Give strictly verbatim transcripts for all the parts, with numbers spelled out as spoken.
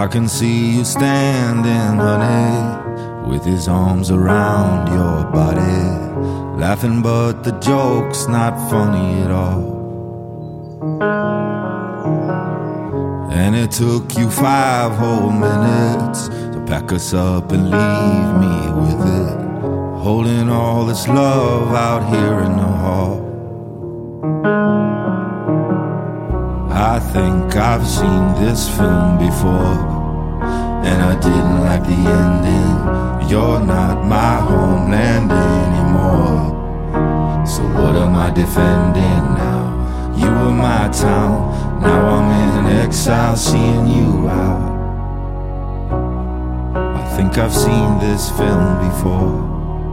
can see you standing, honey, with his arms around your body, laughing but the joke's not funny at all. And it took you five whole minutes to pack us up and leave me with it, holding all this love out here in the hall. I think I've seen this film before, and I didn't like the ending. You're not my homeland anymore, so what am I defending now? You were my town, now I'm in exile seeing you out. I think I've seen this film before.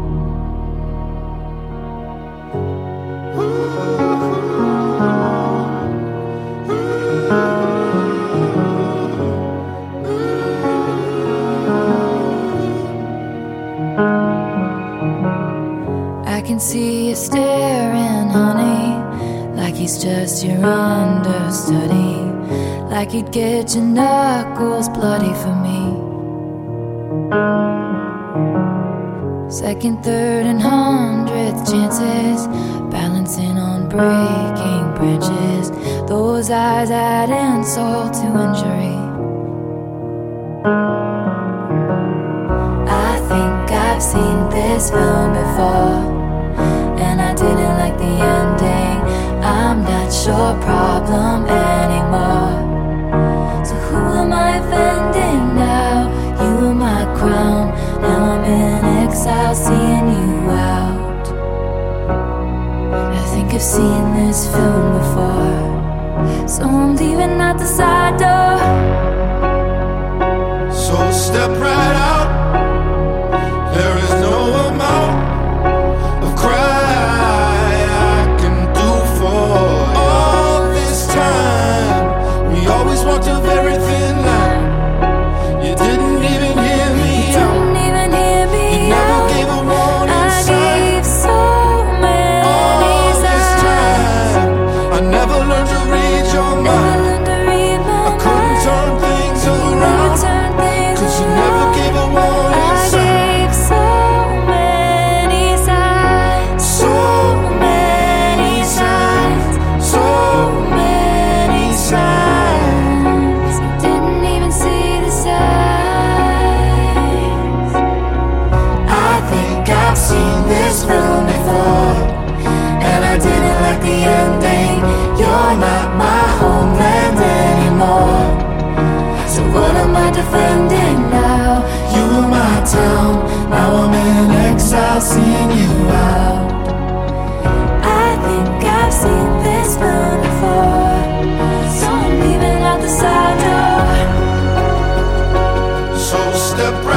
I can see you staring, honey, like he's just your understudy, like he'd get your knuckles bloody for me. Second, third, and hundredth chances, balancing on breaking branches. Those eyes add insult to injury. I think I've seen this film before, and I didn't like the ending. I'm not your problem anymore, so who am I offending now? You were my crown, now I'm in exile seeing you out. I think I've seen this film before, so I'm leaving out the side door. So step right out, there is no amount of cry I can do for you. All this time, we always walked a very thin line. You didn't even hear me out. Didn't even hear me You never out. gave a warning I sign. gave so many All this signs. time, I never learned to read your Never mind. learned to read my I couldn't mind. turn things Never around, turn things cause you around. never gave a warning I sign. gave so many signs. So many signs, so many signs. You didn't even see the signs. I think I've seen this film before, and I didn't like the ending. You're not my homeland anymore, so what am I defending now? You were my town, now I'm in exile seeing you out. I think I've seen this film before, so I'm leaving out the side door. So step right